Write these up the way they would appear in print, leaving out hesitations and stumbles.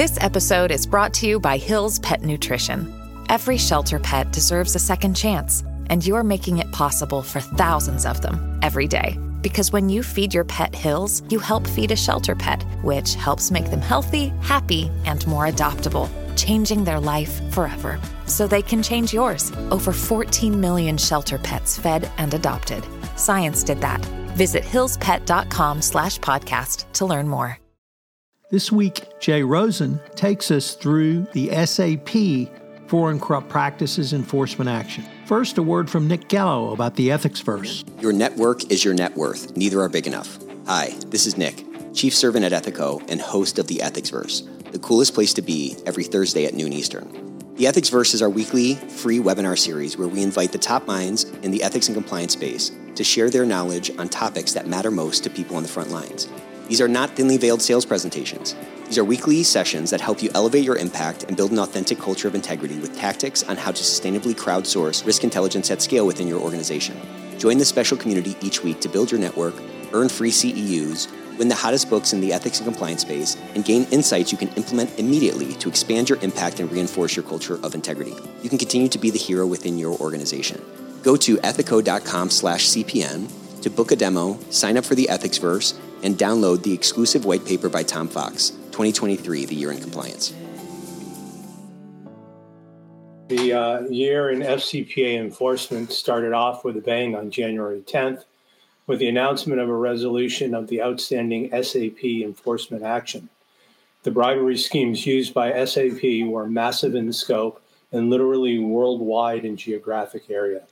This episode is brought to you by Hill's Pet Nutrition. Every shelter pet deserves a second chance, and you're making it possible for thousands of them every day. Because when you feed your pet Hill's, you help feed a shelter pet, which helps make them healthy, happy, and more adoptable, changing their life forever. So they can change yours. Over 14 million shelter pets fed and adopted. Science did that. Visit hillspet.com/podcast to learn more. This week, Jay Rosen takes us through the SAP Foreign Corrupt Practices Enforcement Action. First, a word from Nick Gallo about the ethics verse. Your network is your net worth. Neither are big enough. Hi, this is Nick, Chief Servant at Ethico and host of the Ethics Verse, the coolest place to be every Thursday at noon Eastern. The Ethics Verse is our weekly free webinar series where we invite the top minds in the ethics and compliance space to share their knowledge on topics that matter most to people on the front lines. These are not thinly veiled sales presentations. These are weekly sessions that help you elevate your impact and build an authentic culture of integrity with tactics on how to sustainably crowdsource risk intelligence at scale within your organization. Join this special community each week to build your network, earn free CEUs, win the hottest books in the ethics and compliance space, and gain insights you can implement immediately to expand your impact and reinforce your culture of integrity. You can continue to be the hero within your organization. Go to ethico.com/CPN to book a demo, sign up for the Ethics Verse, and download the exclusive white paper by Tom Fox, 2023, The Year in Compliance. The year in FCPA enforcement started off with a bang on January 10th with the announcement of a resolution of the outstanding SAP enforcement action. The bribery schemes used by SAP were massive in scope and literally worldwide in geographic area.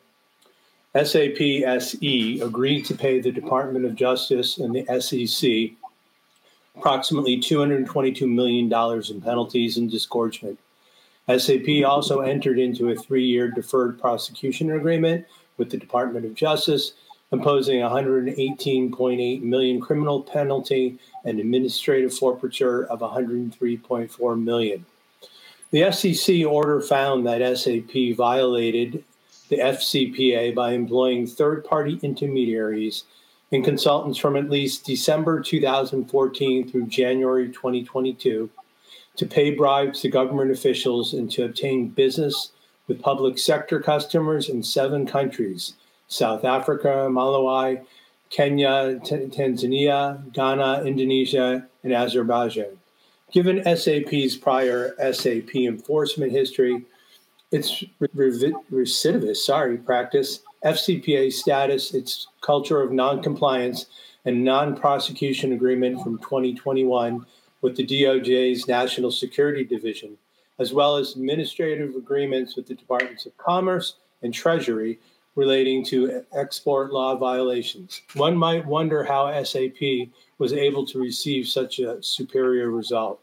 SAP SE agreed to pay the Department of Justice and the SEC approximately $222 million in penalties and disgorgement. SAP also entered into a 3-year deferred prosecution agreement with the Department of Justice, imposing a $118.8 million criminal penalty and administrative forfeiture of $103.4 million. The FCC order found that SAP violated the FCPA by employing third-party intermediaries and consultants from at least December 2014 through January 2022 to pay bribes to government officials and to obtain business with public sector customers in 7 countries: South Africa, Malawi, Kenya, Tanzania, Ghana, Indonesia, and Azerbaijan. Given SAP's prior SAP enforcement history, its recidivist practice, FCPA status, its culture of noncompliance, and non-prosecution agreement from 2021 with the DOJ's National Security Division, as well as administrative agreements with the Departments of Commerce and Treasury relating to export law violations. One might wonder how SAP was able to receive such a superior result.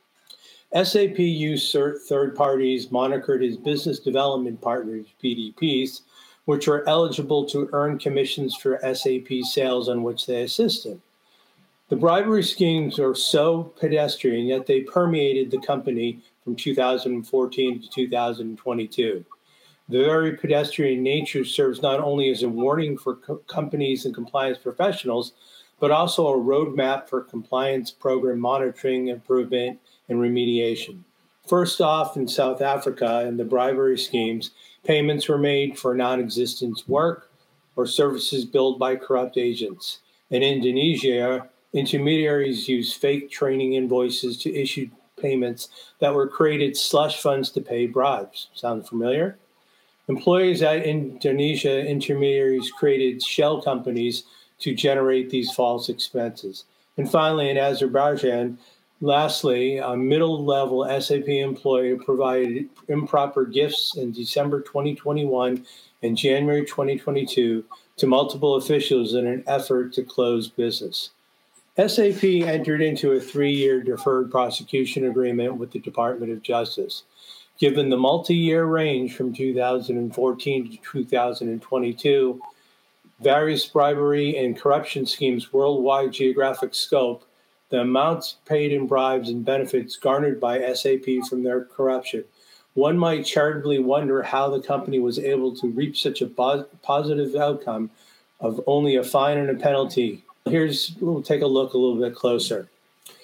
SAP used third parties monikered as business development partners, BDPs, which are eligible to earn commissions for SAP sales on which they assisted. The bribery schemes are so pedestrian, yet they permeated the company from 2014 to 2022. The very pedestrian nature serves not only as a warning for companies and compliance professionals, but also a roadmap for compliance program monitoring, improvement, and remediation. First off, in South Africa, in the bribery schemes, payments were made for non-existent work or services billed by corrupt agents. In Indonesia, intermediaries used fake training invoices to issue payments that were created slush funds to pay bribes. Sound familiar? Employees at Indonesia intermediaries created shell companies to generate these false expenses. And finally, in Azerbaijan, lastly, a middle-level SAP employee provided improper gifts in December 2021 and January 2022 to multiple officials in an effort to close business. SAP entered into a 3-year deferred prosecution agreement with the Department of Justice. Given the multi-year range from 2014 to 2022, various bribery and corruption schemes worldwide geographic scope, the amounts paid in bribes and benefits garnered by SAP from their corruption, one might charitably wonder how the company was able to reap such a positive outcome of only a fine and a penalty. We'll take a look a little bit closer.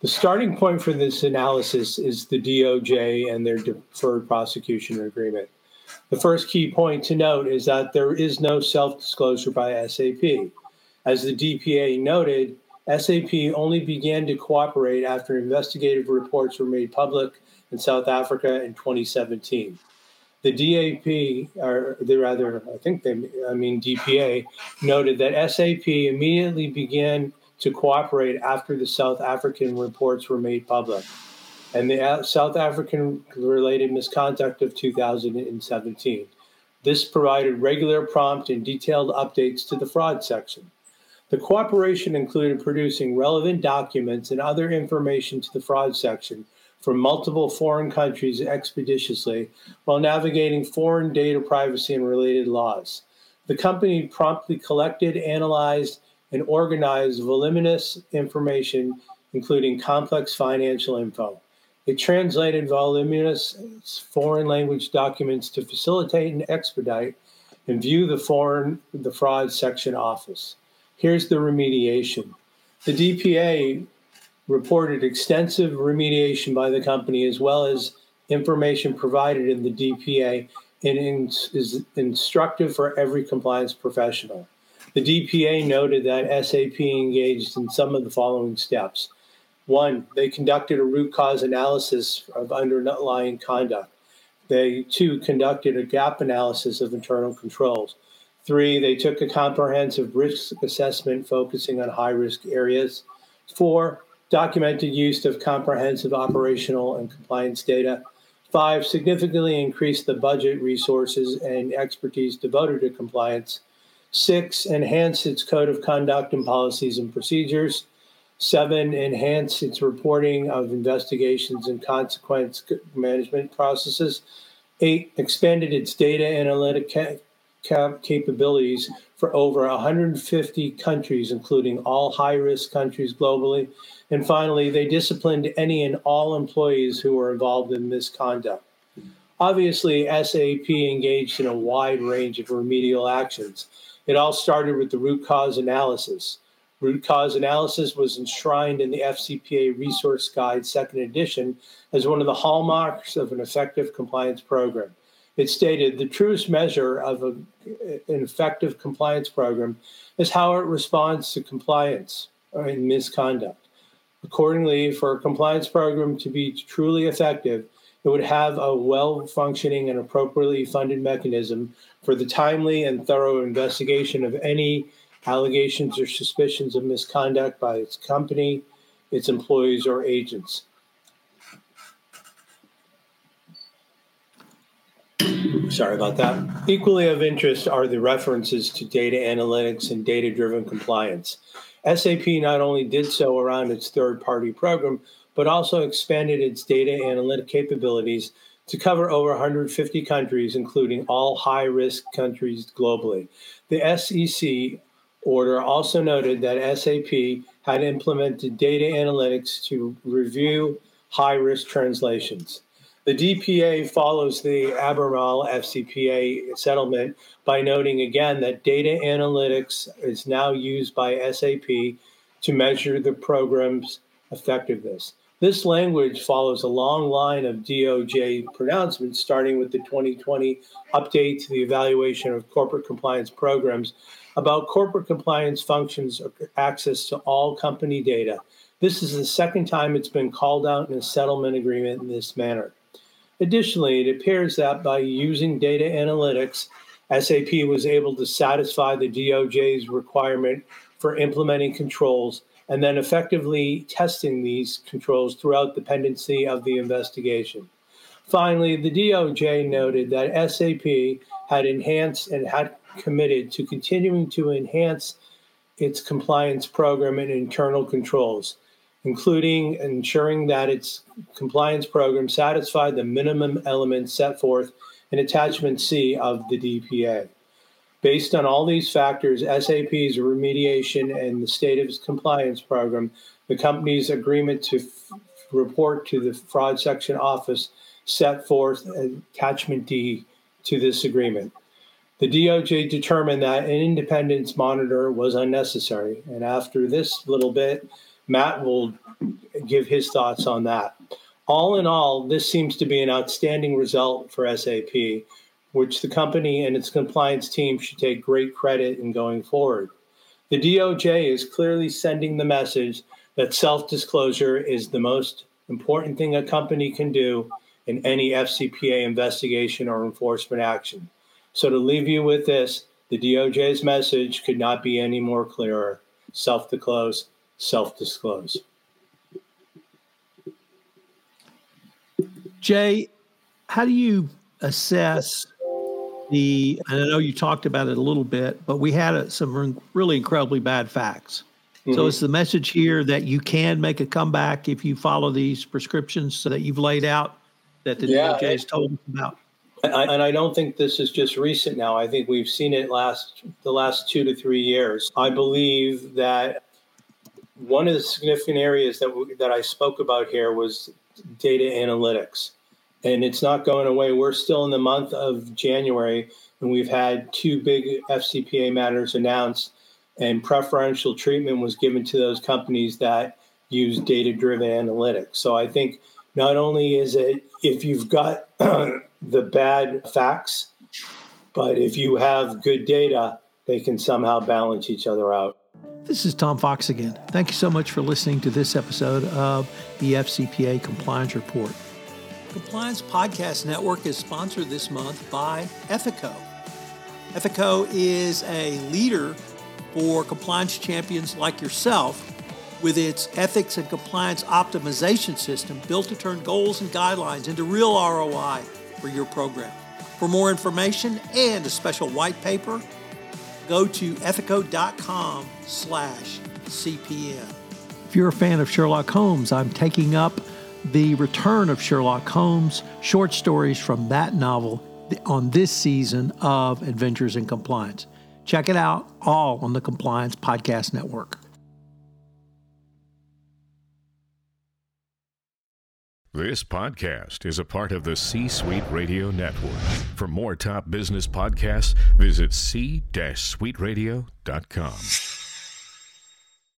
The starting point for this analysis is the DOJ and their deferred prosecution agreement. The first key point to note is that there is no self-disclosure by SAP. As the DPA noted, SAP only began to cooperate after investigative reports were made public in South Africa in 2017. The DPA noted that SAP immediately began to cooperate after the South African reports were made public and the South African related misconduct of 2017. This provided regular, prompt, and detailed updates to the fraud section. The cooperation included producing relevant documents and other information to the fraud section from multiple foreign countries expeditiously while navigating foreign data privacy and related laws. The company promptly collected, analyzed, and organized voluminous information, including complex financial info. It translated voluminous foreign language documents to facilitate and expedite and view the fraud section office. Here's the remediation. The DPA reported extensive remediation by the company as well as information provided in the DPA and is instructive for every compliance professional. The DPA noted that SAP engaged in some of the following steps. 1, they conducted a root cause analysis of underlying conduct. They, 2, conducted a gap analysis of internal controls. 3, they took a comprehensive risk assessment focusing on high-risk areas. 4, documented use of comprehensive operational and compliance data. 5, significantly increased the budget, resources, and expertise devoted to compliance. 6, enhanced its code of conduct and policies and procedures. 7, enhanced its reporting of investigations and consequence management processes. 8, expanded its data analytic capabilities for over 150 countries, including all high-risk countries globally. And finally, they disciplined any and all employees who were involved in misconduct. Obviously, SAP engaged in a wide range of remedial actions. It all started with the root cause analysis. Root cause analysis was enshrined in the FCPA Resource Guide 2nd edition as one of the hallmarks of an effective compliance program. It stated the truest measure of an effective compliance program is how it responds to compliance or misconduct. Accordingly, for a compliance program to be truly effective, it would have a well-functioning and appropriately funded mechanism for the timely and thorough investigation of any allegations or suspicions of misconduct by its company, its employees, or agents. Sorry about that. Equally of interest are the references to data analytics and data-driven compliance. SAP not only did so around its third-party program, but also expanded its data analytic capabilities to cover over 150 countries, including all high-risk countries globally. The SEC order also noted that SAP had implemented data analytics to review high-risk translations. The DPA follows the Albemarle FCPA settlement by noting again that data analytics is now used by SAP to measure the program's effectiveness. This language follows a long line of DOJ pronouncements, starting with the 2020 update to the evaluation of corporate compliance programs about corporate compliance functions or access to all company data. This is the second time it's been called out in a settlement agreement in this manner. Additionally, it appears that by using data analytics, SAP was able to satisfy the DOJ's requirement for implementing controls and then effectively testing these controls throughout the pendency of the investigation. Finally, the DOJ noted that SAP had enhanced and had committed to continuing to enhance its compliance program and internal controls, including ensuring that its compliance program satisfied the minimum elements set forth in Attachment C of the DPA. Based on all these factors, SAP's remediation and the state of its compliance program, the company's agreement to report to the Fraud Section Office set forth Attachment D to this agreement. The DOJ determined that an independence monitor was unnecessary, and after this little bit, Matt will give his thoughts on that. All in all, this seems to be an outstanding result for SAP, which the company and its compliance team should take great credit in going forward. The DOJ is clearly sending the message that self-disclosure is the most important thing a company can do in any FCPA investigation or enforcement action. So to leave you with this, the DOJ's message could not be any more clearer. Self-disclose, self-disclose. Jay, how do you assess and I know you talked about it a little bit, but we had some really incredibly bad facts. Mm-hmm. So is the message here that you can make a comeback if you follow these prescriptions that you've laid out that the DOJ has told us about? And I don't think this is just recent now. I think we've seen it the last 2 to 3 years. I believe that one of the significant areas that I spoke about here was data analytics. And it's not going away. We're still in the month of January, and we've had 2 big FCPA matters announced, and preferential treatment was given to those companies that use data-driven analytics. So I think not only is it if you've got the bad facts, but if you have good data, they can somehow balance each other out. This is Tom Fox again. Thank you so much for listening to this episode of the FCPA Compliance Report. Compliance Podcast Network is sponsored this month by Ethico. Ethico is a leader for compliance champions like yourself with its ethics and compliance optimization system built to turn goals and guidelines into real ROI for your program. For more information and a special white paper, go to ethico.com/CPN. If you're a fan of Sherlock Holmes, I'm taking up the return of Sherlock Holmes, short stories from that novel on this season of Adventures in Compliance. Check it out, all on the Compliance Podcast Network. This podcast is a part of the C-Suite Radio Network. For more top business podcasts, visit c-suiteradio.com.